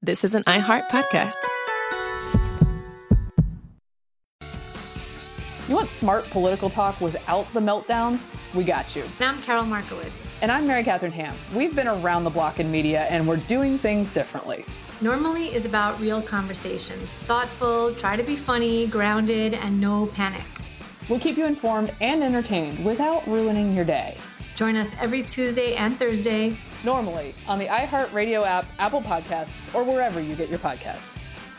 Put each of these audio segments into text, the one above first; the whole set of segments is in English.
this is an iHeart podcast. You want smart political talk without the meltdowns? We got you. And I'm Carol Markowitz. And I'm Mary Catherine Ham. We've been around the block in media, and we're doing things differently. Normally is about real conversations. Thoughtful, try to be funny, grounded, and no panic. We'll keep you informed and entertained without ruining your day. Join us every Tuesday and Thursday. Normally on the iHeartRadio app, Apple Podcasts, or wherever you get your podcasts.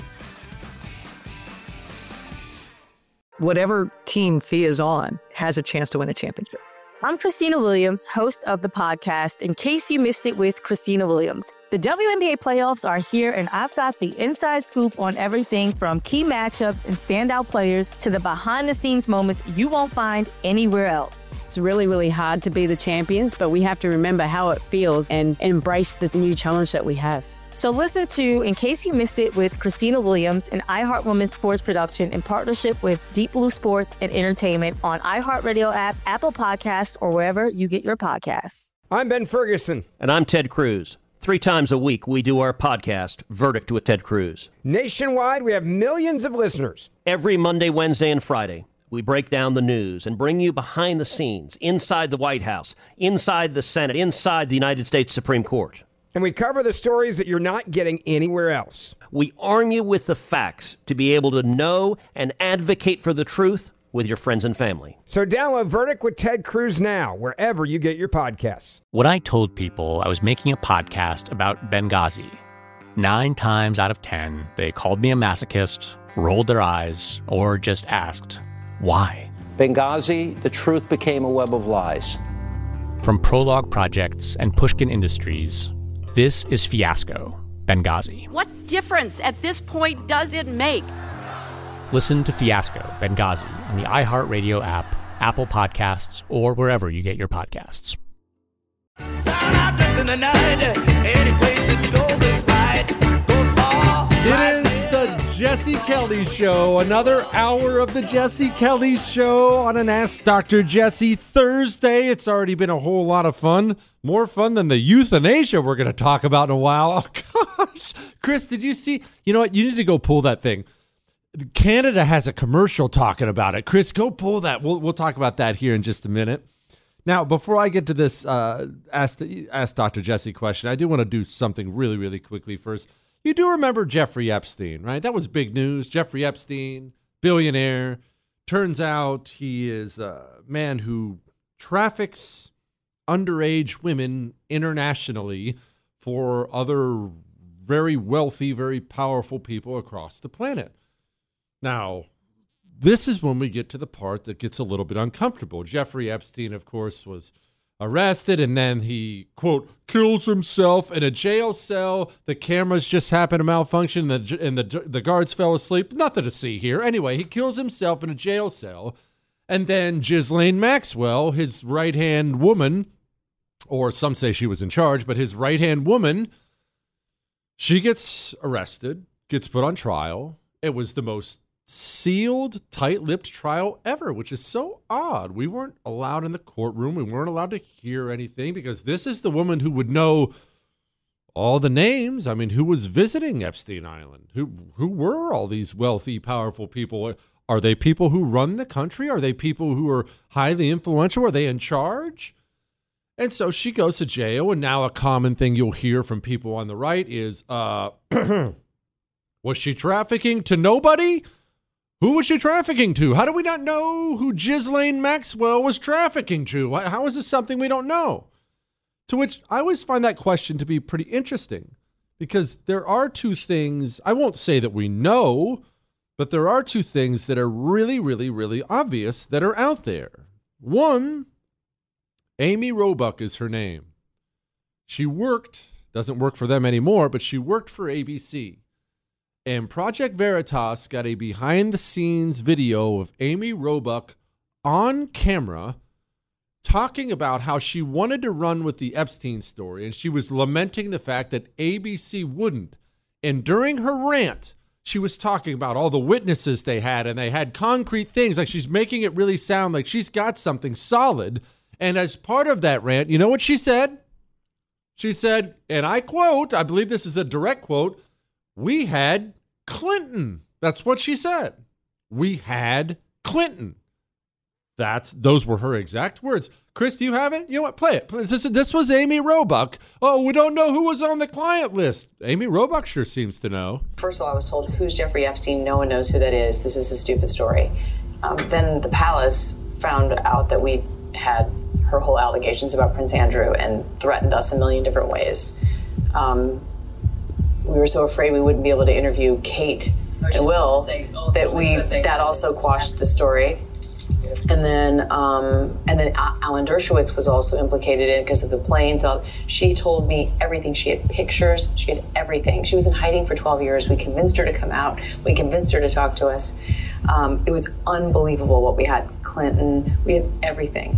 Whatever team Fia is on has a chance to win a championship. I'm Christina Williams, host of the podcast, In Case You Missed It with Christina Williams. The WNBA playoffs are here, and I've got the inside scoop on everything from key matchups and standout players to the behind-the-scenes moments you won't find anywhere else. It's really, really hard to be the champions, but we have to remember how it feels and embrace the new challenge that we have. So listen to In Case You Missed It with Christina Williams, an iHeart Women's Sports production in partnership with Deep Blue Sports and Entertainment on iHeartRadio app, Apple Podcasts, or wherever you get your podcasts. I'm Ben Ferguson. And I'm Ted Cruz. 3 times a week, we do our podcast, Verdict with Ted Cruz. Nationwide, we have millions of listeners. Every Monday, Wednesday, and Friday, we break down the news and bring you behind the scenes, inside the White House, inside the Senate, inside the United States Supreme Court. And we cover the stories that you're not getting anywhere else. We arm you with the facts to be able to know and advocate for the truth with your friends and family. So download Verdict with Ted Cruz now, wherever you get your podcasts. When I told people I was making a podcast about Benghazi, 9 times out of 10, they called me a masochist, rolled their eyes, or just asked, why? Benghazi, the truth became a web of lies. From Prologue Projects and Pushkin Industries, this is Fiasco, Benghazi. What difference at this point does it make? Listen to Fiasco, Benghazi on the iHeartRadio app, Apple Podcasts, or wherever you get your podcasts. It is the Jesse Kelly Show, another hour of the Jesse Kelly Show on an Ask Dr. Jesse Thursday. It's already been a whole lot of fun, more fun than the euthanasia we're going to talk about in a while. Oh, gosh. Chris, did you see? You know what? You need to go pull that thing. Canada has a commercial talking about it. Chris, go pull that. We'll talk about that here in just a minute. Now, before I get to this Ask Dr. Jesse question, I do want to do something really, really quickly first. You do remember Jeffrey Epstein, right? That was big news. Jeffrey Epstein, billionaire. Turns out he is a man who traffics underage women internationally for other very wealthy, very powerful people across the planet. Now, this is when we get to the part that gets a little bit uncomfortable. Jeffrey Epstein, of course, was arrested, and then he, quote, kills himself in a jail cell. The cameras just happened to malfunction, and the guards fell asleep. Nothing to see here. Anyway, he kills himself in a jail cell, and then Ghislaine Maxwell, his right-hand woman, or some say she was in charge, but his right-hand woman, she gets arrested, gets put on trial. It was the most sealed, tight-lipped trial ever, which is so odd. We weren't allowed in the courtroom. We weren't allowed to hear anything because this is the woman who would know all the names. I mean, who was visiting Epstein Island? Who were all these wealthy, powerful people? Are they people who run the country? Are they people who are highly influential? Are they in charge? And so she goes to jail, and now a common thing you'll hear from people on the right is, was she trafficking to nobody? Who was she trafficking to? How do we not know who Ghislaine Maxwell was trafficking to? How is this something we don't know? To which I always find that question to be pretty interesting because there are 2 things, I won't say that we know, but there are 2 things that are really, really, really obvious that are out there. One, Amy Roebuck is her name. She doesn't work for them anymore, but she worked for ABC. And Project Veritas got a behind-the-scenes video of Amy Roebuck on camera talking about how she wanted to run with the Epstein story, and she was lamenting the fact that ABC wouldn't. And during her rant, she was talking about all the witnesses they had, and they had concrete things. Like, she's making it really sound like she's got something solid. And as part of that rant, you know what she said? She said, and I quote, I believe this is a direct quote, We had Clinton. That's what she said. We had Clinton. Those were her exact words. Chris, do you have it? You know what? Play it. This was Amy Roebuck. Oh, we don't know who was on the client list. Amy Roebuck sure seems to know. First of all, I was told, who's Jeffrey Epstein? No one knows who that is. This is a stupid story. Then the palace found out that we had her whole allegations about Prince Andrew and threatened us a million different ways. We were so afraid we wouldn't be able to interview Kate and Will that also quashed the story. And then Alan Dershowitz was also implicated in it because of the planes. She told me everything. She had pictures. She had everything. She was in hiding for 12 years. We convinced her to come out. We convinced her to talk to us. It was unbelievable what we had. Clinton. We had everything.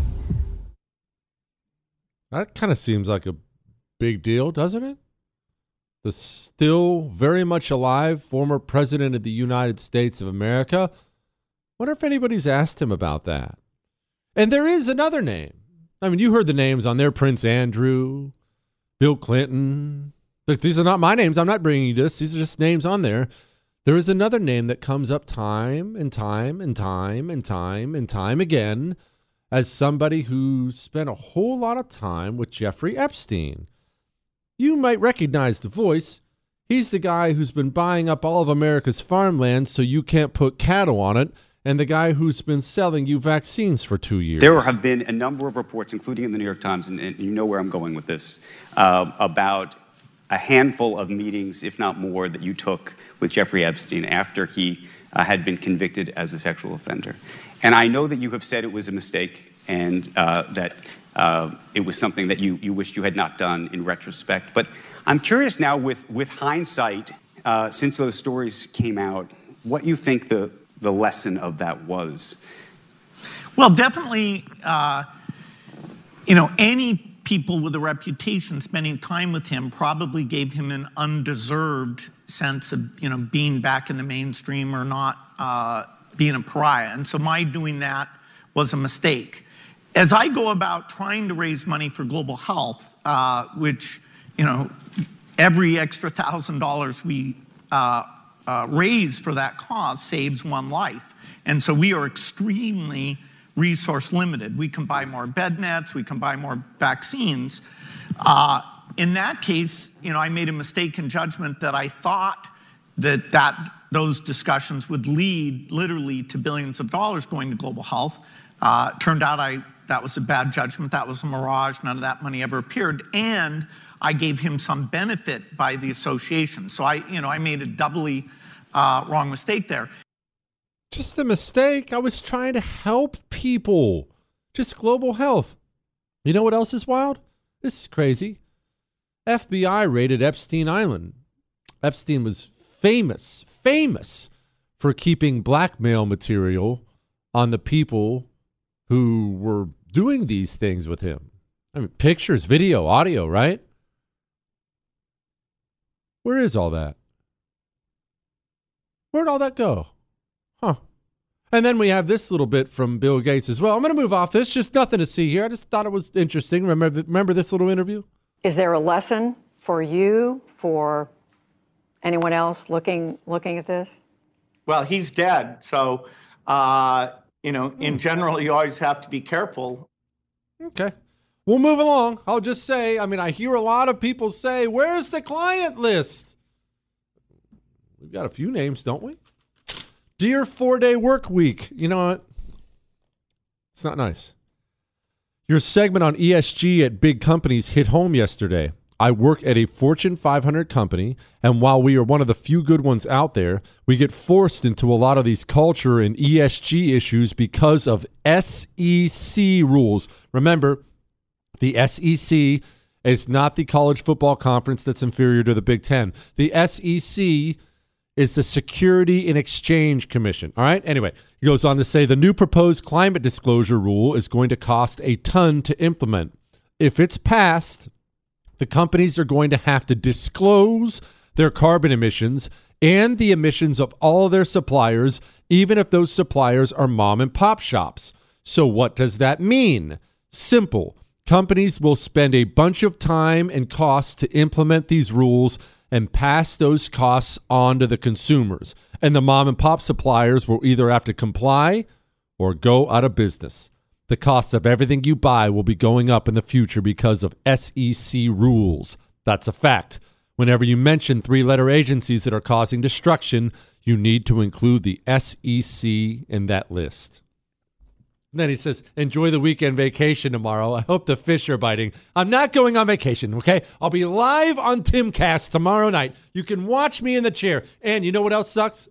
That kind of seems like a big deal, doesn't it? The still very much alive former president of the United States of America. Wonder if anybody's asked him about that. And there is another name. I mean, you heard the names on there. Prince Andrew, Bill Clinton. Look, these are not my names. I'm not bringing you this. These are just names on there. There is another name that comes up time and time and time and time and time again as somebody who spent a whole lot of time with Jeffrey Epstein. You might recognize the voice. He's the guy who's been buying up all of America's farmland so you can't put cattle on it, and the guy who's been selling you vaccines for 2 years. There have been a number of reports, including in the New York Times, and you know where I'm going with this, about a handful of meetings, if not more, that you took with Jeffrey Epstein after he had been convicted as a sexual offender. And I know that you have said it was a mistake and that it was something that you wished you had not done in retrospect. But I'm curious now, with hindsight, since those stories came out, what you think the lesson of that was. Well, definitely, any people with a reputation spending time with him probably gave him an undeserved sense of, being back in the mainstream or not being a pariah. And so my doing that was a mistake. As I go about trying to raise money for global health, which, every extra $1,000 we raise for that cause saves one life. And so we are extremely resource limited. We can buy more bed nets, we can buy more vaccines. In that case, I made a mistake in judgment that I thought that those discussions would lead literally to billions of dollars going to global health. Turned out that was a bad judgment. That was a mirage. None of that money ever appeared. And I gave him some benefit by the association. So I made a doubly wrong mistake there. Just a mistake. I was trying to help people. Just global health. You know what else is wild? This is crazy. FBI raided Epstein Island. Epstein was famous for keeping blackmail material on the people who were doing these things with him. I mean, pictures, video, audio, right? Where is all that? Where'd all that go? Huh. And then we have this little bit from Bill Gates as well. I'm going to move off this. Just nothing to see here. I just thought it was interesting. Remember this little interview? Is there a lesson for you, for anyone else looking at this? Well, he's dead. So, in general, you always have to be careful. Okay. We'll move along. I'll just say, I hear a lot of people say, where's the client list? We've got a few names, don't we? Dear 4-day work week. You know what? It's not nice. Your segment on ESG at big companies hit home yesterday. I work at a Fortune 500 company, and while we are one of the few good ones out there, we get forced into a lot of these culture and ESG issues because of SEC rules. Remember, the SEC is not the college football conference that's inferior to the Big Ten. The SEC is the Security and Exchange Commission. All right? Anyway, he goes on to say the new proposed climate disclosure rule is going to cost a ton to implement. If it's passed, the companies are going to have to disclose their carbon emissions and the emissions of all their suppliers, even if those suppliers are mom and pop shops. So what does that mean? Simple. Companies will spend a bunch of time and cost to implement these rules, and pass those costs on to the consumers. And the mom and pop suppliers will either have to comply or go out of business. The cost of everything you buy will be going up in the future because of SEC rules. That's a fact. Whenever you mention 3-letter agencies that are causing destruction, you need to include the SEC in that list. And then he says, enjoy the weekend vacation tomorrow. I hope the fish are biting. I'm not going on vacation, okay? I'll be live on Timcast tomorrow night. You can watch me in the chair. And you know what else sucks?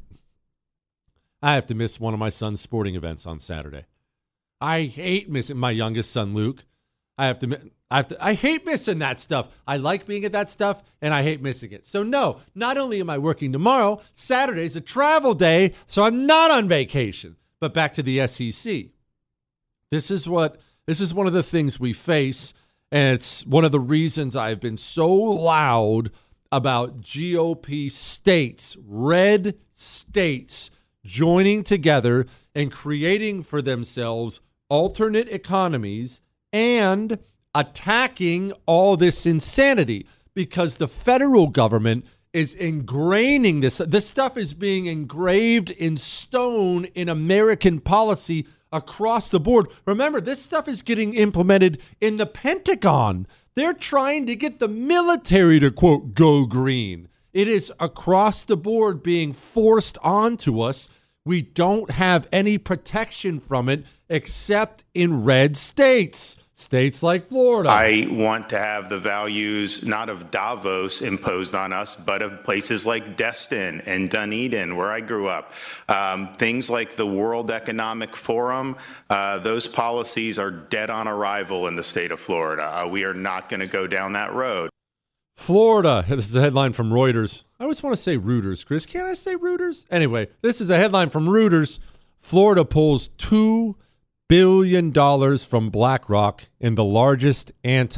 I have to miss one of my son's sporting events on Saturday. I hate missing my youngest son, Luke. I hate missing that stuff. I like being at that stuff, and I hate missing it. So no, not only am I working tomorrow, Saturday's a travel day, so I'm not on vacation. But back to the SEC. This is one of the things we face, and it's one of the reasons I've been so loud about GOP states, red states, joining together and creating for themselves alternate economies and attacking all this insanity, because the federal government is ingraining this. This stuff is being engraved in stone in American policy across the board. Remember, this stuff is getting implemented in the Pentagon. They're trying to get the military to, quote, go green. It is across the board being forced onto us. We don't have any protection from it except in red states. States like Florida. I want to have the values not of Davos imposed on us, but of places like Destin and Dunedin, where I grew up. Things like the World Economic Forum, those policies are dead on arrival in the state of Florida. We are not going to go down that road. Florida. This is a headline from Reuters. I always want to say Reuters, Chris. Can't I say Reuters? Anyway, this is a headline from Reuters. Florida pulls $2 billion from BlackRock in the largest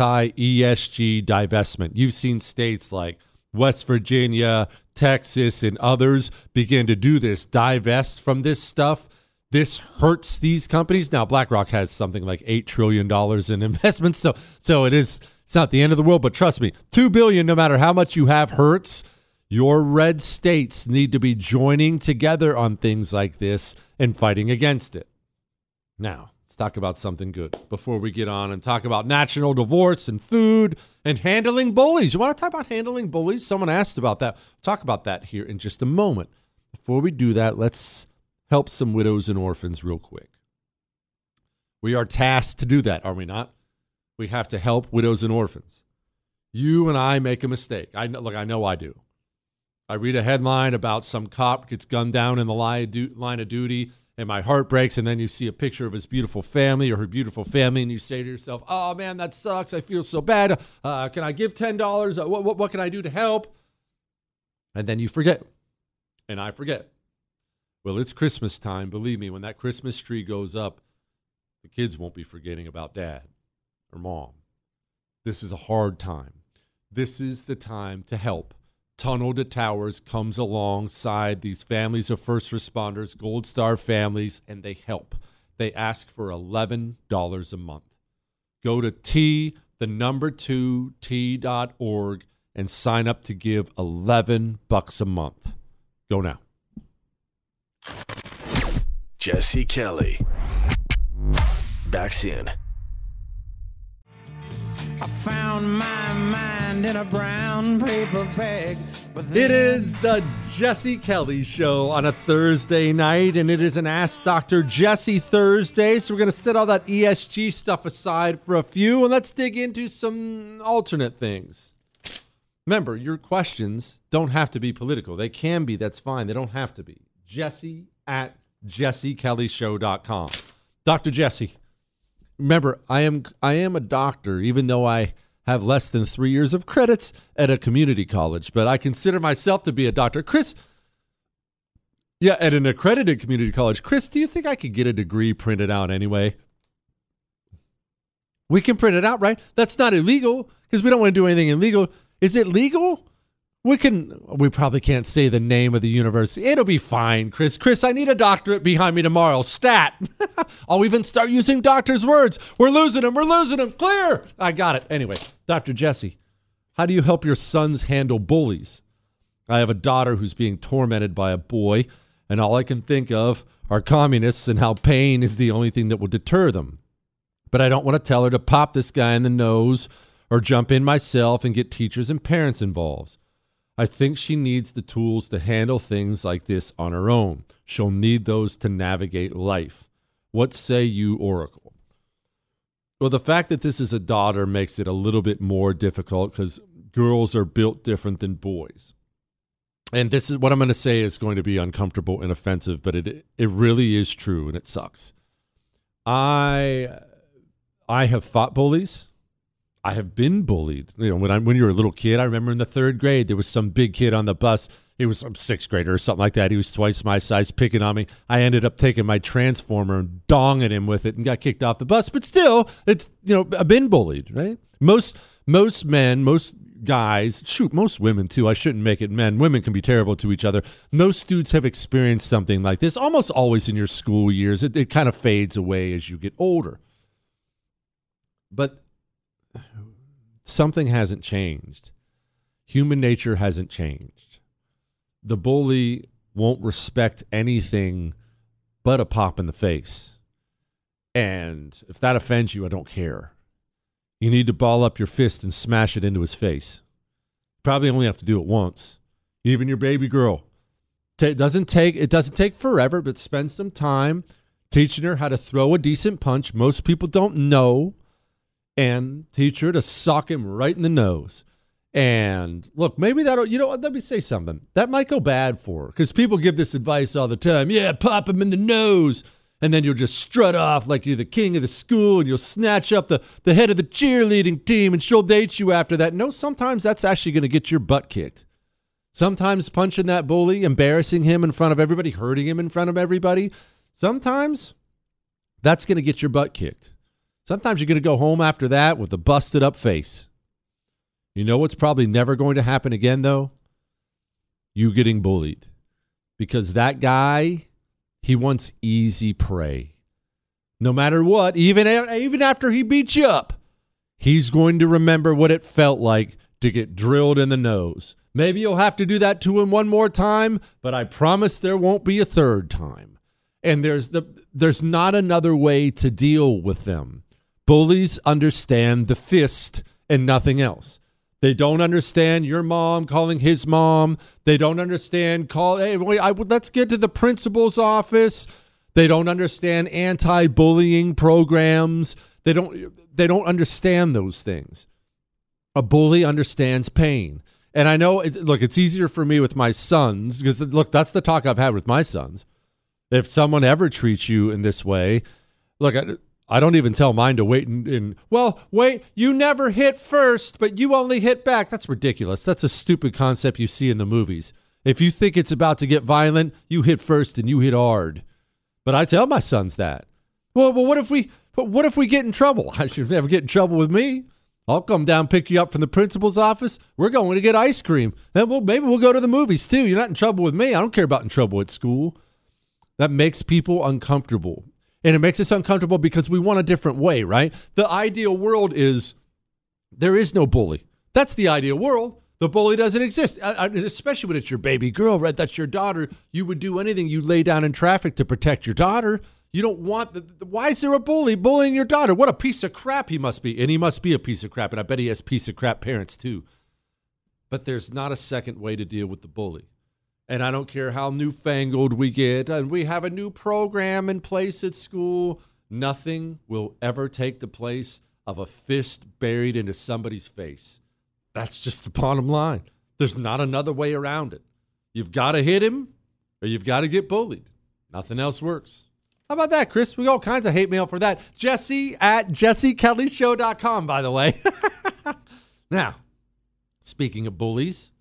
anti-ESG divestment. You've seen states like West Virginia, Texas, and others begin to do this, divest from this stuff. This hurts these companies. Now, BlackRock has something like $8 trillion in investments, so it's not the end of the world, but trust me, $2 billion, no matter how much you have, hurts. Your red states need to be joining together on things like this and fighting against it. Now, let's talk about something good before we get on and talk about national divorce and food and handling bullies. You want to talk about handling bullies? Someone asked about that. We'll talk about that here in just a moment. Before we do that, let's help some widows and orphans real quick. We are tasked to do that, are we not? We have to help widows and orphans. You and I make a mistake. I know I do. I read a headline about some cop gets gunned down in the line of duty, and my heart breaks, and then you see a picture of his beautiful family or her beautiful family, and you say to yourself, oh, man, that sucks. I feel so bad. Can I give $10? What can I do to help? And then you forget, and I forget. Well, it's Christmas time. Believe me, when that Christmas tree goes up, the kids won't be forgetting about dad or mom. This is a hard time. This is the time to help. Tunnel to Towers comes alongside these families of first responders, Gold Star families, and they help. They ask for $11 a month. Go to T2T.org and sign up to give $11 a month. Go now. Jesse Kelly. Back soon. I found my mind in a brown paper bag. It is the Jesse Kelly Show on a Thursday night, and it is an Ask Dr. Jesse Thursday, so we're going to set all that ESG stuff aside for a few, and let's dig into some alternate things. Remember, your questions don't have to be political. They can be. That's fine. They don't have to be. Jesse at jessekellyshow.com. Dr. Jesse. Remember, I am a doctor, even though I have less than 3 years of credits at a community college, but I consider myself to be a doctor. Chris, at an accredited community college. Chris, do you think I could get a degree printed out anyway? We can print it out, right? That's not illegal because we don't want to do anything illegal. Is it legal? We probably can't say the name of the university. It'll be fine, Chris. Chris, I need a doctorate behind me tomorrow. Stat. I'll even start using doctor's words. We're losing them. Clear. I got it. Anyway, Dr. Jesse, How do you help your sons handle bullies? I have a daughter who's being tormented by a boy, and all I can think of are communists and how pain is the only thing that will deter them. But I don't want to tell her to pop this guy in the nose or jump in myself and get teachers and parents involved. I think she needs the tools to handle things like this on her own. She'll need those to navigate life. What say you, Oracle? Well, the fact that this is a daughter makes it a little bit more difficult because girls are built different than boys. And this is what I'm going to say is going to be uncomfortable and offensive, but it really is true, and it sucks. I have fought bullies. I have been bullied. You know, when you were a little kid, I remember in the 3rd grade, there was some big kid on the bus. He was some 6th grader or something like that. He was twice my size, picking on me. I ended up taking my transformer and donging him with it and got kicked off the bus. But still, it's, you know, I've been bullied, right? Most men, most guys, shoot, most women too. I shouldn't make it men. Women can be terrible to each other. Most dudes have experienced something like this almost always in your school years. It kind of fades away as you get older. But something hasn't changed. Human nature hasn't changed. The bully won't respect anything but a pop in the face. And if that offends you, I don't care. You need to ball up your fist and smash it into his face. Probably only have to do it once. Even your baby girl. It doesn't take forever, but spend some time teaching her how to throw a decent punch. Most people don't know. And teach her to sock him right in the nose. And look, maybe that'll, let me say something. That might go bad for her because people give this advice all the time. Yeah, pop him in the nose. And then you'll just strut off like you're the king of the school and you'll snatch up the head of the cheerleading team and she'll date you after that. No, sometimes that's actually going to get your butt kicked. Sometimes punching that bully, embarrassing him in front of everybody, hurting him in front of everybody. Sometimes that's going to get your butt kicked. Sometimes you're going to go home after that with a busted up face. You know what's probably never going to happen again, though? You getting bullied. Because that guy, he wants easy prey. No matter what, even after he beats you up, he's going to remember what it felt like to get drilled in the nose. Maybe you'll have to do that to him one more time, but I promise there won't be a third time. And there's not another way to deal with them. Bullies understand the fist and nothing else. They don't understand your mom calling his mom. They don't understand let's get to the principal's office. They don't understand anti-bullying programs. They don't understand those things. A bully understands pain. And I know, it's easier for me with my sons because, look, that's the talk I've had with my sons. If someone ever treats you in this way, look, I don't even tell mine to wait wait, you never hit first, but you only hit back. That's ridiculous. That's a stupid concept you see in the movies. If you think it's about to get violent, you hit first and you hit hard. But I tell my sons that. Well, what if we get in trouble? I should never get in trouble with me. I'll come down, pick you up from the principal's office. We're going to get ice cream. And maybe we'll go to the movies too. You're not in trouble with me. I don't care about in trouble at school. That makes people uncomfortable. And it makes us uncomfortable because we want a different way, right? The ideal world is there is no bully. That's the ideal world. The bully doesn't exist, especially when it's your baby girl, right? That's your daughter. You would do anything. You lay down in traffic to protect your daughter. You don't want why is there a bully bullying your daughter? What a piece of crap he must be. And he must be a piece of crap. And I bet he has piece of crap parents too. But there's not a second way to deal with the bully. And I don't care how newfangled we get, and we have a new program in place at school. Nothing will ever take the place of a fist buried into somebody's face. That's just the bottom line. There's not another way around it. You've got to hit him, or you've got to get bullied. Nothing else works. How about that, Chris? We got all kinds of hate mail for that. Jesse at JesseKellyShow.com, by the way. Now, speaking of bullies,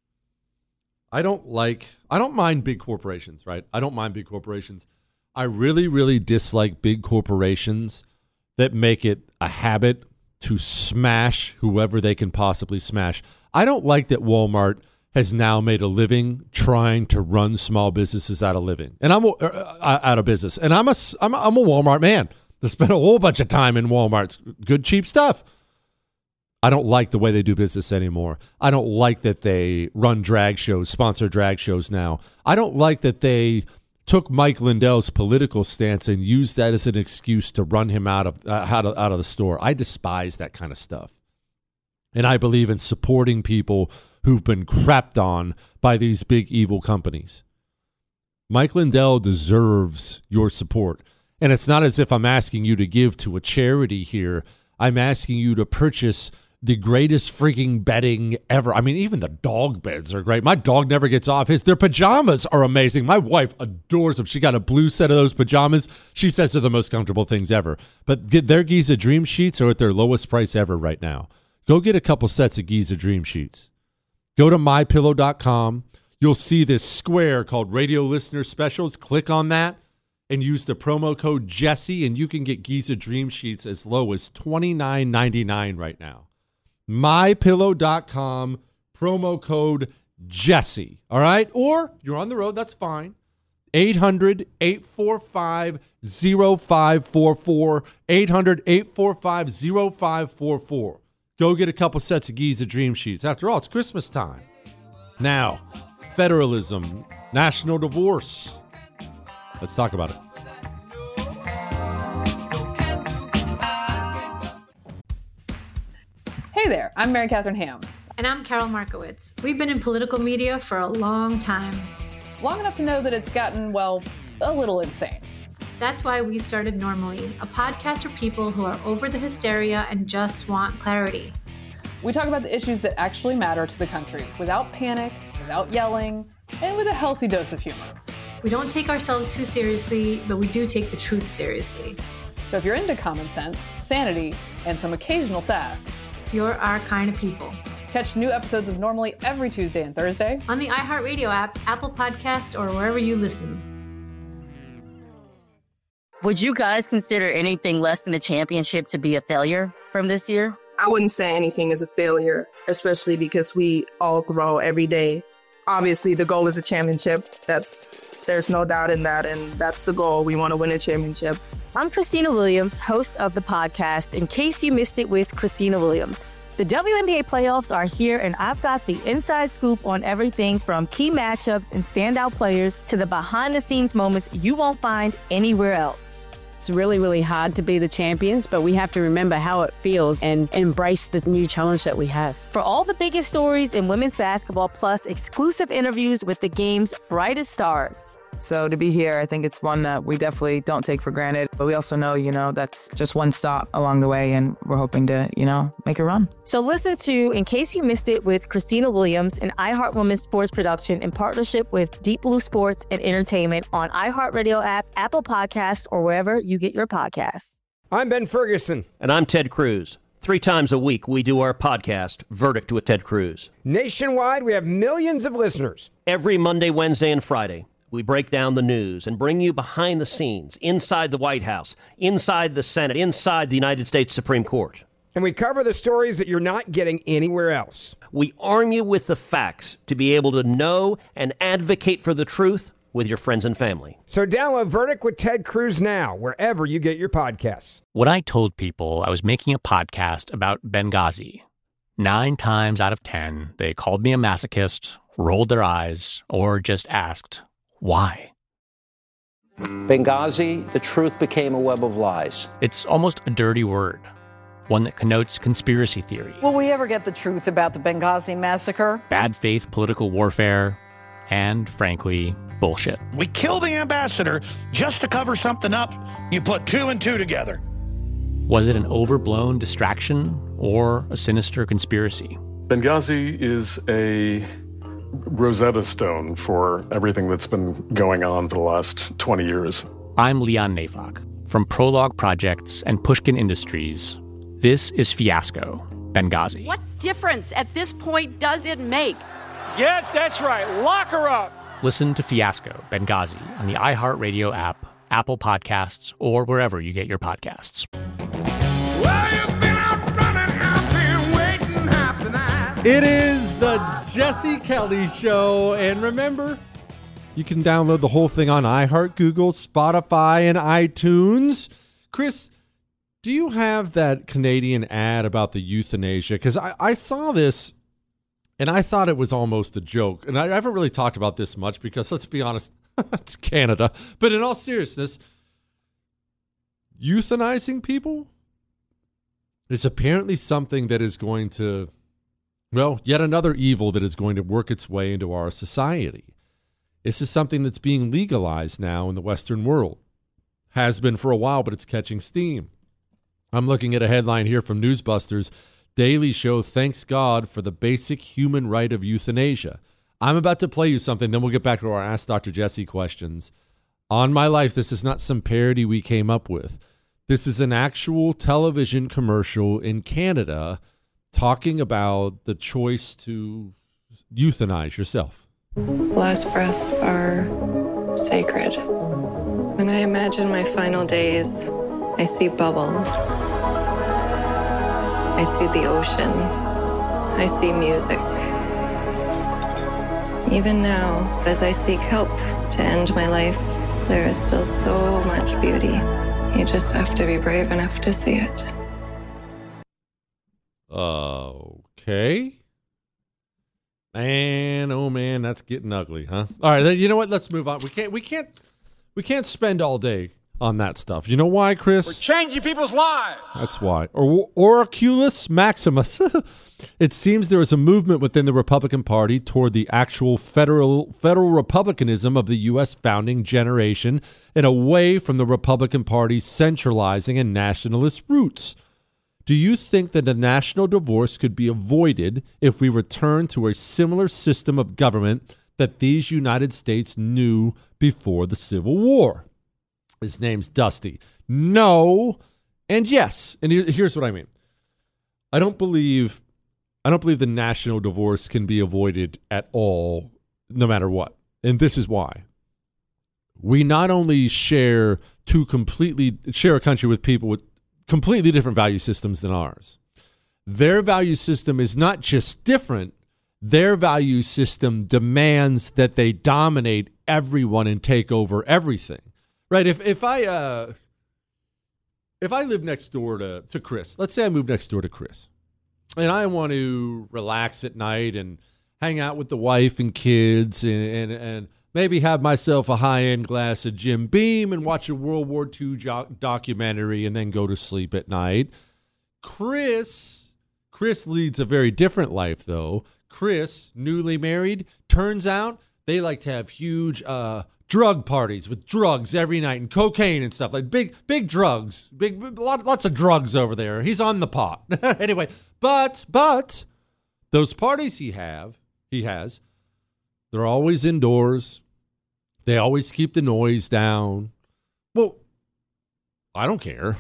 I don't mind big corporations, right? I don't mind big corporations. I really, really dislike big corporations that make it a habit to smash whoever they can possibly smash. I don't like that Walmart has now made a living trying to run small businesses out of living, and I'm out of business. And I'm a Walmart man. I spent a whole bunch of time in Walmart. It's good, cheap stuff. I don't like the way they do business anymore. I don't like that they run drag shows, sponsor drag shows now. I don't like that they took Mike Lindell's political stance and used that as an excuse to run him out of the store. I despise that kind of stuff. And I believe in supporting people who've been crapped on by these big evil companies. Mike Lindell deserves your support. And it's not as if I'm asking you to give to a charity here. I'm asking you to purchase the greatest freaking bedding ever. I mean, even the dog beds are great. My dog never gets off their pajamas are amazing. My wife adores them. She got a blue set of those pajamas. She says they're the most comfortable things ever. But their Giza Dream Sheets are at their lowest price ever right now. Go get a couple sets of Giza Dream Sheets. Go to mypillow.com. You'll see this square called Radio Listener Specials. Click on that and use the promo code Jesse, and you can get Giza Dream Sheets as low as $29.99 right now. mypillow.com, promo code Jesse. All right? Or you're on the road, that's fine. 800-845-0544. 800-845-0544. Go get a couple sets of Giza Dream Sheets. After all, it's Christmas time. Now, federalism, national divorce. Let's talk about it. Hey there, I'm Mary Catherine Ham. And I'm Carol Markowitz. We've been in political media for a long time. Long enough to know that it's gotten, well, a little insane. That's why we started Normally, a podcast for people who are over the hysteria and just want clarity. We talk about the issues that actually matter to the country without panic, without yelling, and with a healthy dose of humor. We don't take ourselves too seriously, but we do take the truth seriously. So if you're into common sense, sanity, and some occasional sass, you're our kind of people. Catch new episodes of Normally every Tuesday and Thursday on the iHeartRadio app, Apple Podcasts, or wherever you listen. Would you guys consider anything less than a championship to be a failure from this year? I wouldn't say anything is a failure, especially because we all grow every day. Obviously, the goal is a championship. There's no doubt in that, and that's the goal. We want to win a championship. I'm Christina Williams, host of the podcast In Case You Missed It with Christina Williams. The WNBA playoffs are here, and I've got the inside scoop on everything from key matchups and standout players to the behind-the-scenes moments you won't find anywhere else. It's really, really hard to be the champions, but we have to remember how it feels and embrace the new challenge that we have. For all the biggest stories in women's basketball, plus exclusive interviews with the game's brightest stars. So to be here, I think it's one that we definitely don't take for granted. But we also know, that's just one stop along the way, and we're hoping to, make a run. So listen to In Case You Missed It with Christina Williams, an iHeart Women's sports production in partnership with Deep Blue Sports and Entertainment on iHeartRadio app, Apple Podcasts, or wherever you get your podcasts. I'm Ben Ferguson. And I'm Ted Cruz. 3 times a week, we do our podcast, Verdict with Ted Cruz. Nationwide, we have millions of listeners. Every Monday, Wednesday, and Friday, we break down the news and bring you behind the scenes, inside the White House, inside the Senate, inside the United States Supreme Court. And we cover the stories that you're not getting anywhere else. We arm you with the facts to be able to know and advocate for the truth with your friends and family. So download Verdict with Ted Cruz now, wherever you get your podcasts. When I told people I was making a podcast about Benghazi, 9 times out of 10, they called me a masochist, rolled their eyes, or just asked, why? Benghazi, the truth became a web of lies. It's almost a dirty word, one that connotes conspiracy theory. Will we ever get the truth about the Benghazi massacre? Bad faith political warfare, and frankly, bullshit. We kill the ambassador just to cover something up. You put 2 and 2 together. Was it an overblown distraction or a sinister conspiracy? Benghazi is a Rosetta Stone for everything that's been going on for the last 20 years. I'm Leon Neyfakh. From Prologue Projects and Pushkin Industries, this is Fiasco, Benghazi. What difference at this point does it make? Yeah, that's right. Lock her up. Listen to Fiasco, Benghazi on the iHeartRadio app, Apple Podcasts, or wherever you get your podcasts. It is the Jesse Kelly Show. And remember, you can download the whole thing on iHeart, Google, Spotify, and iTunes. Chris, Do you have that Canadian ad about the euthanasia? Because I saw this and I thought it was almost a joke. And I haven't really talked about this much because, let's be honest, it's Canada. But in all seriousness, euthanizing people is apparently something that is going to, well, yet another evil that is going to work its way into our society. This is something that's being legalized now in the Western world. Has been for a while, but it's catching steam. I'm looking at a headline here from Newsbusters. Daily Show thanks God for the basic human right of euthanasia. I'm about to play you something, then we'll get back to our Ask Dr. Jesse questions. On my life, this is not some parody we came up with. This is an actual television commercial in Canada talking about the choice to euthanize yourself. Last breaths are sacred. When I imagine my final days, I see bubbles. I see the ocean. I see music. Even now, as I seek help to end my life, there is still so much beauty. You just have to be brave enough to see it. Okay. Man, oh man, that's getting ugly, huh? All right, you know what? Let's move on. We can't spend all day on that stuff. You know why, Chris? We're changing people's lives. That's why. Oraculus Maximus. It seems there is a movement within the Republican Party toward the actual federal republicanism of the U.S. founding generation and away from the Republican Party's centralizing and nationalist roots. Do you think that a national divorce could be avoided if we return to a similar system of government that these United States knew before the Civil War? His name's Dusty. No, and yes. And here's what I mean. I don't believe the national divorce can be avoided at all, no matter what. And this is why. We not only share a country with people with completely different value systems than ours. Their value system is not just different. Their value system demands that they dominate everyone and take over everything. Right? If I live next door to Chris, let's say I move next door to Chris, and I want to relax at night and hang out with the wife and kids and maybe have myself a high-end glass of Jim Beam and watch a World War II documentary and then go to sleep at night. Chris leads a very different life, though. Chris, newly married, turns out they like to have huge drug parties with drugs every night and cocaine and stuff, like big drugs, lots of drugs over there. He's on the pot. Anyway, but those parties he has, they're always indoors. They always keep the noise down. Well, I don't care.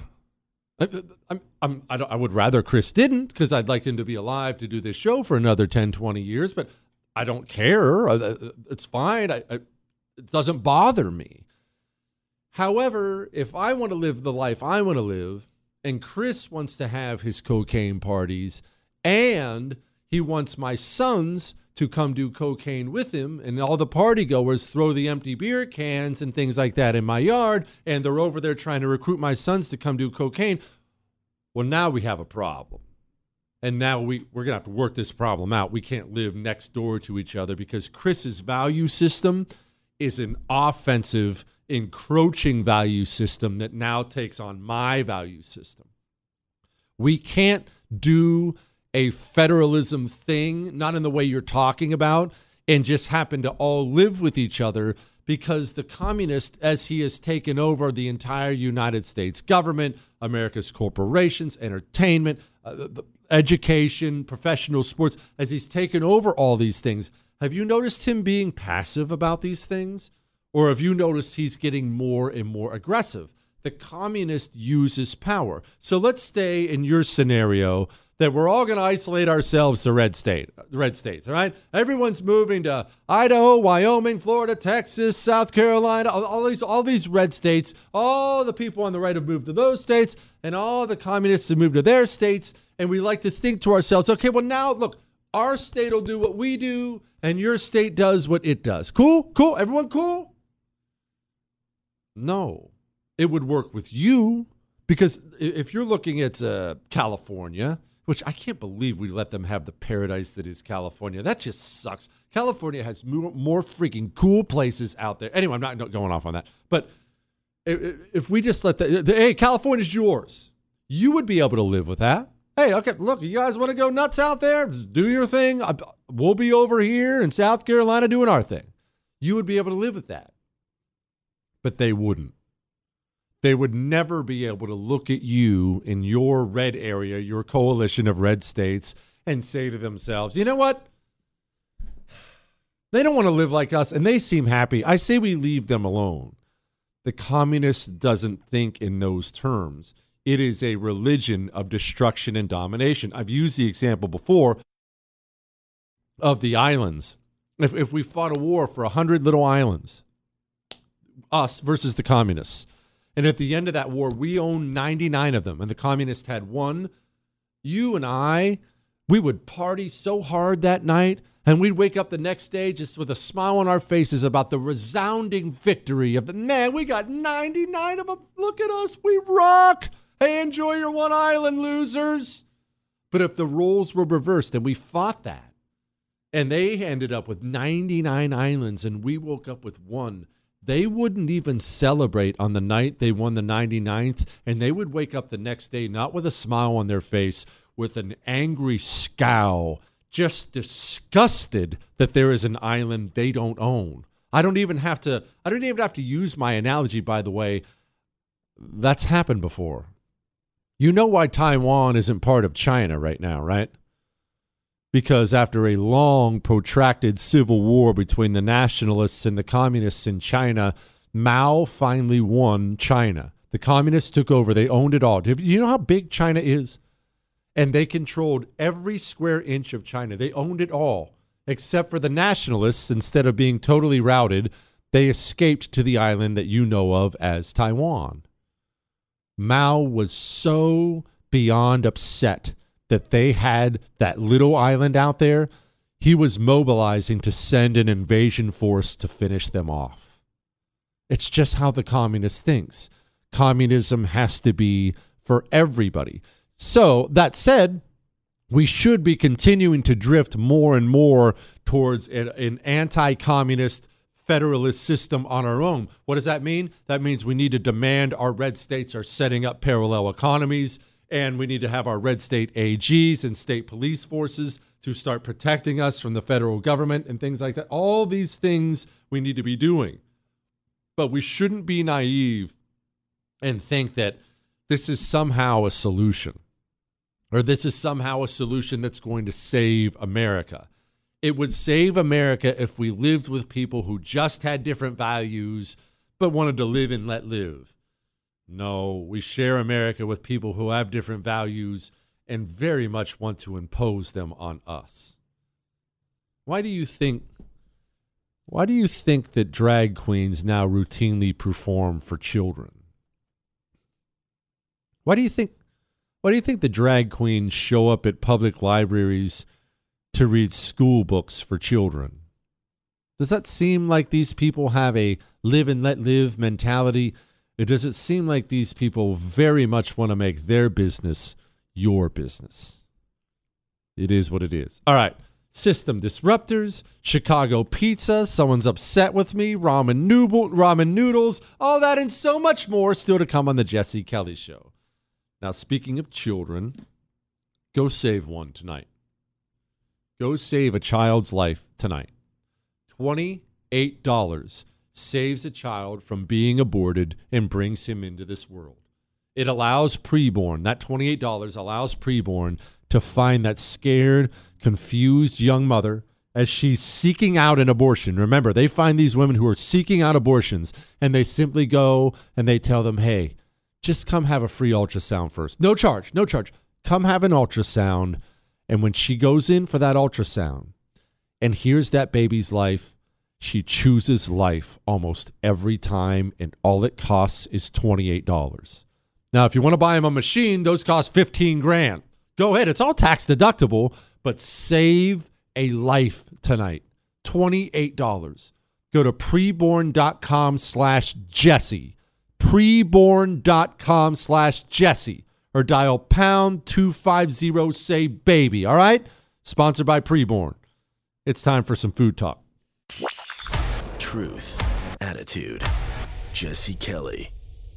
I would rather Chris didn't, because I'd like him to be alive to do this show for another 10, 20 years, but I don't care. It's fine. It doesn't bother me. However, if I want to live the life I want to live, and Chris wants to have his cocaine parties, and he wants my sons to come do cocaine with him, and all the party goers throw the empty beer cans and things like that in my yard, and they're over there trying to recruit my sons to come do cocaine, well, now we have a problem. And now we're going to have to work this problem out. We can't live next door to each other because Chris's value system is an offensive, encroaching value system that now takes on my value system. We can't do a federalism thing, not in the way you're talking about, and just happen to all live with each other, because the communist, as he has taken over the entire United States government, America's corporations, entertainment, education, professional sports, as he's taken over all these things, have you noticed him being passive about these things? Or have you noticed he's getting more and more aggressive? The communist uses power. So let's stay in your scenario that we're all going to isolate ourselves to red states, all right? Everyone's moving to Idaho, Wyoming, Florida, Texas, South Carolina, all these red states. All the people on the right have moved to those states, and all the communists have moved to their states. And we like to think to ourselves, okay, well now, look, our state will do what we do, and your state does what it does. Cool? Everyone cool? No. It would work with you, Because if you're looking at California, which I can't believe we let them have the paradise that is California. That just sucks. California has more freaking cool places out there. Anyway, I'm not going off on that. But if we just let hey, California's yours, you would be able to live with that. Hey, okay, look, you guys want to go nuts out there? Do your thing. We'll be over here in South Carolina doing our thing. You would be able to live with that. But they wouldn't. They would never be able to look at you in your red area, your coalition of red states, and say to themselves, you know what? They don't want to live like us, and they seem happy. I say we leave them alone. The communist doesn't think in those terms. It is a religion of destruction and domination. I've used the example before of the islands. If we fought a war for 100 little islands, us versus the communists, and at the end of that war, we owned 99 of them, and the communists had one, you and I, we would party so hard that night, and we'd wake up the next day just with a smile on our faces about the resounding victory of man, we got 99 of them. Look at us. We rock. Hey, enjoy your one island, losers. But if the roles were reversed and we fought that, and they ended up with 99 islands and we woke up with one, they wouldn't even celebrate on the night they won the 99th, and they would wake up the next day not with a smile on their face, with an angry scowl, just disgusted that there is an island they don't own. I don't even have to use my analogy, by the way. That's happened before. You know why Taiwan isn't part of China right now, right? Because after a long, protracted civil war between the nationalists and the communists in China, Mao finally won China. The communists took over. They owned it all. Do you know how big China is? And they controlled every square inch of China. They owned it all, except for the nationalists. Instead of being totally routed, they escaped to the island that you know of as Taiwan. Mao was so beyond upset that they had that little island out there, he was mobilizing to send an invasion force to finish them off. It's just how the communist thinks. Communism has to be for everybody. So, that said, we should be continuing to drift more and more towards an anti-communist federalist system on our own. What does that mean? That means we need to demand our red states are setting up parallel economies, and we need to have our red state AGs and state police forces to start protecting us from the federal government and things like that. All these things we need to be doing. But we shouldn't be naive and think that this is somehow a solution, or this is somehow a solution that's going to save America. It would save America if we lived with people who just had different values but wanted to live and let live. No, we share America with people who have different values and very much want to impose them on us. Why do you think that drag queens now routinely perform for children? Why do you think the drag queens show up at public libraries to read school books for children? Does that seem like these people have a live and let live mentality? Or does it seem like these people very much want to make their business your business? It is what it is. All right. System disruptors, Chicago pizza, someone's upset with me, ramen noodles, all that and so much more still to come on the Jesse Kelly Show. Now, speaking of children, go save one tonight. Go save a child's life tonight. $28 saves a child from being aborted and brings him into this world. It allows preborn, that $28 allows preborn to find that scared, confused young mother as she's seeking out an abortion. Remember, they find these women who are seeking out abortions, and they simply go and they tell them, hey, just come have a free ultrasound first. No charge. Come have an ultrasound. And when she goes in for that ultrasound and hears that baby's life, she chooses life almost every time, and all it costs is $28. Now, if you want to buy him a machine, those cost $15,000. Go ahead. It's all tax deductible, but save a life tonight. $28. Go to preborn.com/Jesse. preborn.com/Jesse or dial pound 250 say baby. All right? Sponsored by Preborn. It's time for some food talk. Truth, attitude, Jesse Kelly.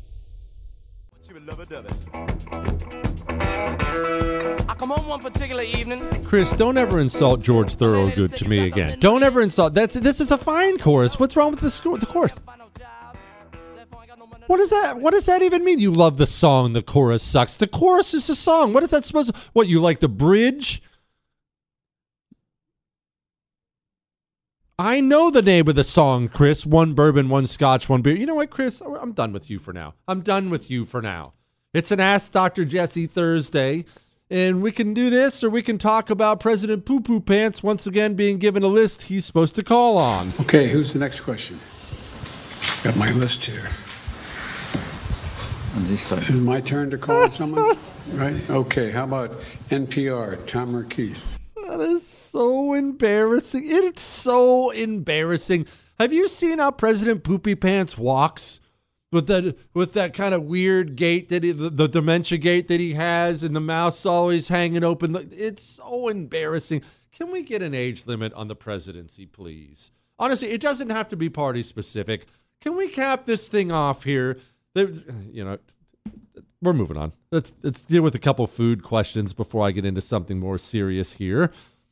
I come home one particular evening. Chris, don't ever insult George Thorogood to me again. Don't ever insult. This is a fine chorus. What's wrong with the chorus? What is that? What does that even mean? You love the song, the chorus sucks. The chorus is the song. What is that supposed to? What, you like the bridge? I know the name of the song, Chris. One bourbon, one scotch, one beer. You know what, Chris? I'm done with you for now. It's an Ask Dr. Jesse Thursday, and we can do this, or we can talk about President Poo Poo Pants once again being given a list he's supposed to call on. Okay, who's the next question? Got my list here. Is it my turn to call someone? Right? Okay, how about NPR, Tom Merkis? That is so embarrassing. It's so embarrassing. Have you seen how President Poopy Pants walks? With that kind of weird gait that the dementia gait that he has, and the mouth's always hanging open. It's so embarrassing. Can we get an age limit on the presidency, please? Honestly, it doesn't have to be party specific. Can we cap this thing off here? We're moving on. Let's deal with a couple food questions before I get into something more serious here.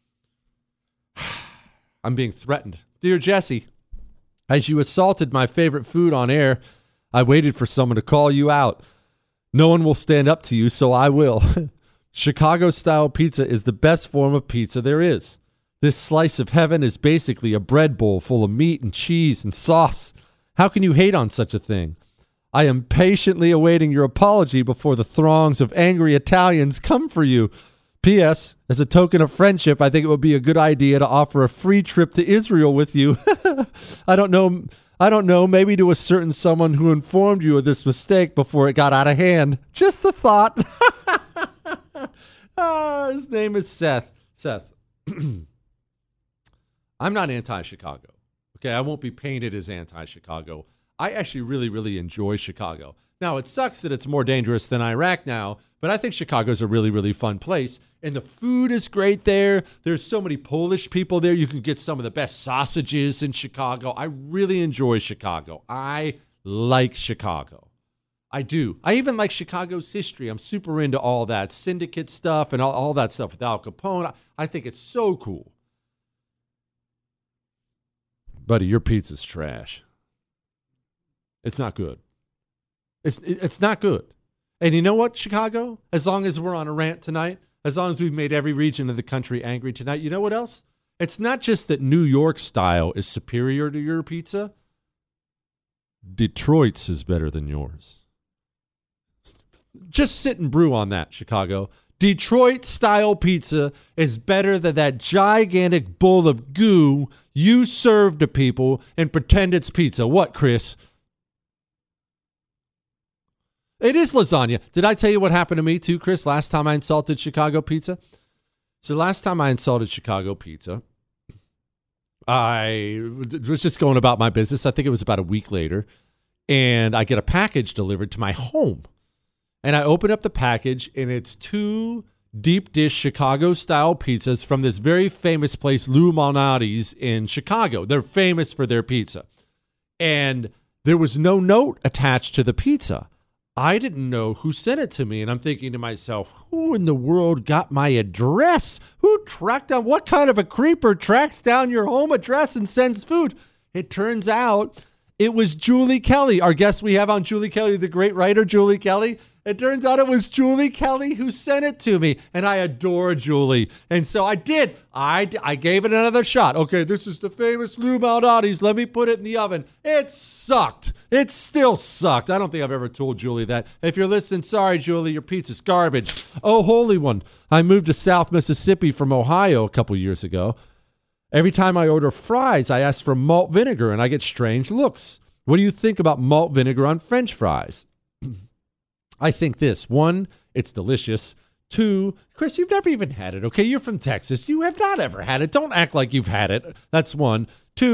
I'm being threatened. Dear Jesse, as you assaulted my favorite food on air, I waited for someone to call you out. No one will stand up to you, so I will. Chicago-style pizza is the best form of pizza there is. This slice of heaven is basically a bread bowl full of meat and cheese and sauce. How can you hate on such a thing? I am patiently awaiting your apology before the throngs of angry Italians come for you. P.S. As a token of friendship, I think it would be a good idea to offer a free trip to Israel with you. I don't know, maybe to a certain someone who informed you of this mistake before it got out of hand. Just the thought. His name is Seth. I'm not anti-Chicago. Okay, I won't be painted as anti-Chicago. I actually really, really enjoy Chicago. Now, it sucks that it's more dangerous than Iraq now, but I think Chicago's a really, really fun place. And the food is great there. There's so many Polish people there. You can get some of the best sausages in Chicago. I really enjoy Chicago. I like Chicago. I do. I even like Chicago's history. I'm super into all that syndicate stuff and all that stuff with Al Capone. I think it's so cool. Buddy, your pizza's trash. It's not good. It's not good. And you know what, Chicago? As long as we're on a rant tonight, as long as we've made every region of the country angry tonight, you know what else? It's not just that New York style is superior to your pizza. Detroit's is better than yours. Just sit and brew on that, Chicago. Detroit style pizza is better than that gigantic bowl of goo you serve to people and pretend it's pizza. What, Chris? It is lasagna. Did I tell you what happened to me too, Chris, last time I insulted Chicago pizza? So last time I insulted Chicago pizza, I was just going about my business. I think it was about a week later, and I get a package delivered to my home. And I open up the package, and it's 2 deep dish Chicago-style pizzas from this very famous place, Lou Malnati's in Chicago. They're famous for their pizza. And there was no note attached to the pizza. I didn't know who sent it to me, and I'm thinking to myself, who in the world got my address? Who tracked down, what kind of a creeper tracks down your home address and sends food? It turns out it was Julie Kelly, our guest we have on, Julie Kelly, the great writer, Julie Kelly. It turns out it was Julie Kelly who sent it to me, and I adore Julie. And so I did. I gave it another shot. Okay, this is the famous Lou Malnati's. Let me put it in the oven. It sucked. It still sucked. I don't think I've ever told Julie that. If you're listening, sorry, Julie, your pizza's garbage. Oh, holy one. I moved to South Mississippi from Ohio a couple years ago. Every time I order fries, I ask for malt vinegar, and I get strange looks. What do you think about malt vinegar on French fries? I think this. 1, it's delicious. 2, Chris, you've never even had it, okay? You're from Texas. You have not ever had it. Don't act like you've had it. That's 1. 2,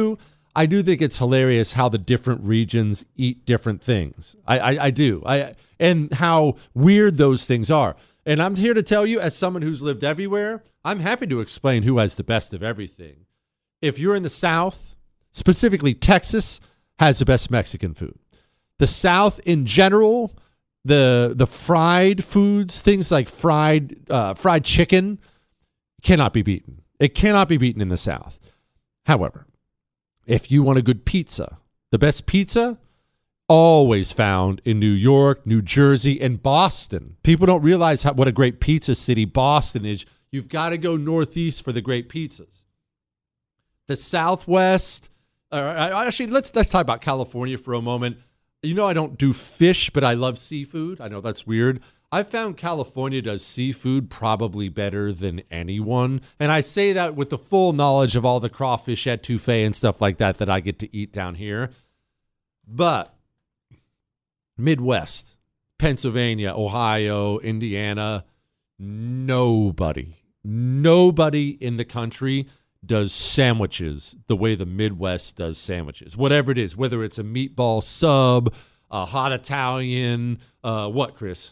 I do think it's hilarious how the different regions eat different things. I do. And how weird those things are. And I'm here to tell you, as someone who's lived everywhere, I'm happy to explain who has the best of everything. If you're in the South, specifically Texas, has the best Mexican food. The South in general, the fried foods, things like fried chicken, cannot be beaten. It cannot be beaten in the South. However, if you want a good pizza, the best pizza, always found in New York, New Jersey, and Boston. People don't realize what a great pizza city Boston is. You've got to go northeast for the great pizzas. The Southwest, actually, let's talk about California for a moment. You know, I don't do fish, but I love seafood. I know that's weird. I found California does seafood probably better than anyone. And I say that with the full knowledge of all the crawfish etouffee and stuff like that I get to eat down here. But Midwest, Pennsylvania, Ohio, Indiana, nobody in the country does sandwiches the way the Midwest does sandwiches. Whatever it is, whether it's a meatball sub, a hot Italian, what, Chris?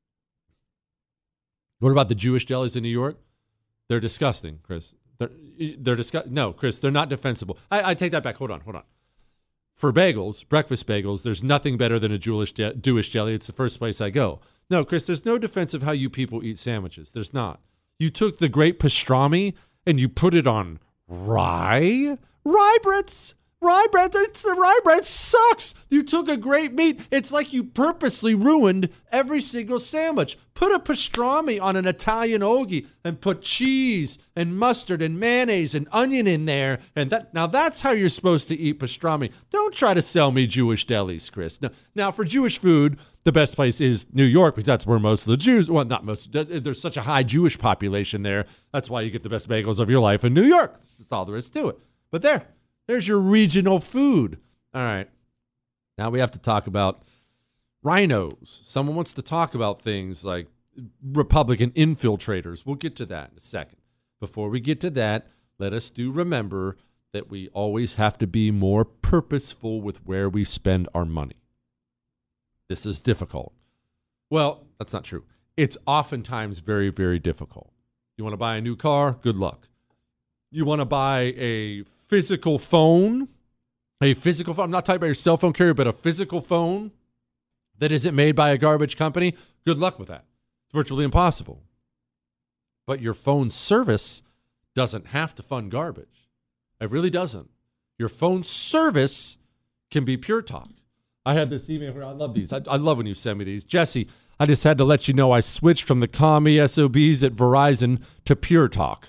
What about the Jewish delis in New York? They're disgusting, Chris. They're disgusting. No, Chris, they're not defensible. I take that back. Hold on. For bagels, breakfast bagels, there's nothing better than a Jewish deli. It's the first place I go. No, Chris, there's no defense of how you people eat sandwiches. There's not. You took the great pastrami and you put it on rye breads. Rye bread sucks. You took a great meat. It's like you purposely ruined every single sandwich. Put a pastrami on an Italian ogie and put cheese and mustard and mayonnaise and onion in there. And now that's how you're supposed to eat pastrami. Don't try to sell me Jewish delis, Chris. Now for Jewish food, the best place is New York because that's where most of the Jews, well, not most, there's such a high Jewish population there. That's why you get the best bagels of your life in New York. That's all there is to it. But there's your regional food. All right. Now we have to talk about rhinos. Someone wants to talk about things like Republican infiltrators. We'll get to that in a second. Before we get to that, let us remember that we always have to be more purposeful with where we spend our money. This is difficult. Well, that's not true. It's oftentimes very, very difficult. You want to buy a new car? Good luck. You want to buy a physical phone? I'm not talking about your cell phone carrier, but a physical phone that isn't made by a garbage company? Good luck with that. It's virtually impossible. But your phone service doesn't have to fund garbage. It really doesn't. Your phone service can be Pure Talk. I had this email here. I love these. I love when you send me these. Jesse, I just had to let you know I switched from the commie SOBs at Verizon to Pure Talk.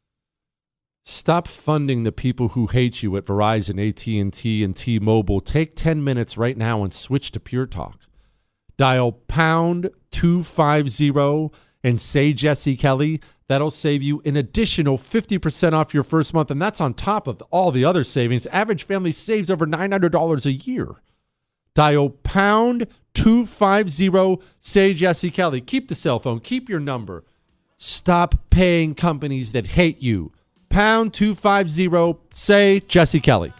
Stop funding the people who hate you at Verizon, AT&T, and T-Mobile. Take 10 minutes right now and switch to Pure Talk. Dial pound 250 and say Jesse Kelly. That'll save you an additional 50% off your first month, and that's on top of all the other savings. Average family saves over $900 a year. Dial pound 250, say Jesse Kelly. Keep the cell phone. Keep your number. Stop paying companies that hate you. Pound 250, say Jesse Kelly.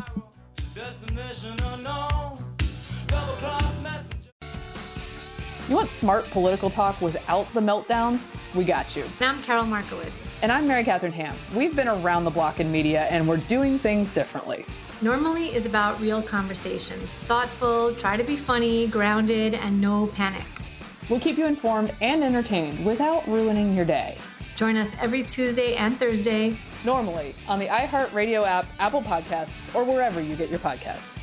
You want smart political talk without the meltdowns? We got you. And I'm Carol Markowitz. And I'm Mary Catherine Ham. We've been around the block in media, and we're doing things differently. Normally is about real conversations. Thoughtful, try to be funny, grounded, and no panic. We'll keep you informed and entertained without ruining your day. Join us every Tuesday and Thursday. Normally on the iHeartRadio app, Apple Podcasts, or wherever you get your podcasts.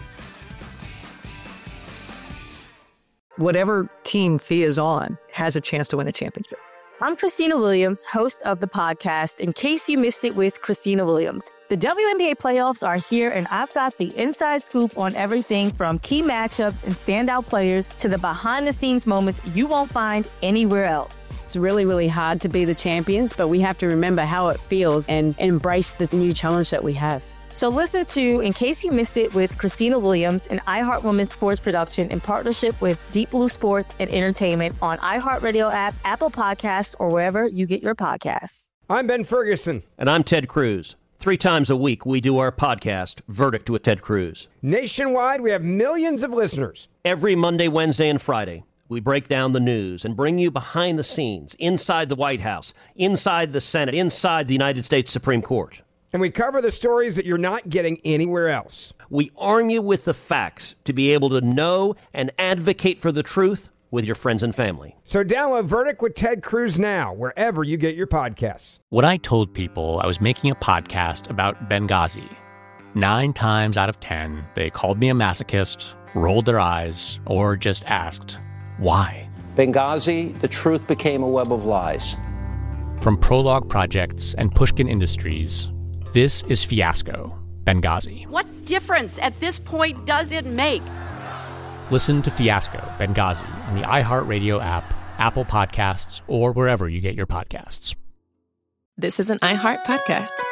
Whatever team Thea is on has a chance to win a championship. I'm Christina Williams, host of the podcast, In Case You Missed It with Christina Williams. The WNBA playoffs are here, and I've got the inside scoop on everything from key matchups and standout players to the behind-the-scenes moments you won't find anywhere else. It's really, really hard to be the champions, but we have to remember how it feels and embrace the new challenge that we have. So listen to In Case You Missed It with Christina Williams, an iHeart Women's Sports production in partnership with Deep Blue Sports and Entertainment on iHeartRadio app, Apple Podcasts, or wherever you get your podcasts. I'm Ben Ferguson. And I'm Ted Cruz. 3 times a week, we do our podcast, Verdict with Ted Cruz. Nationwide, we have millions of listeners. Every Monday, Wednesday, and Friday, we break down the news and bring you behind the scenes, inside the White House, inside the Senate, inside the United States Supreme Court. And we cover the stories that you're not getting anywhere else. We arm you with the facts to be able to know and advocate for the truth with your friends and family. So download Verdict with Ted Cruz now, wherever you get your podcasts. When I told people I was making a podcast about Benghazi, 9 times out of 10, they called me a masochist, rolled their eyes, or just asked, why? Benghazi, the truth became a web of lies. From Prologue Projects and Pushkin Industries, this is Fiasco, Benghazi. What difference at this point does it make? Listen to Fiasco, Benghazi on the iHeartRadio app, Apple Podcasts, or wherever you get your podcasts. This is an iHeart podcast.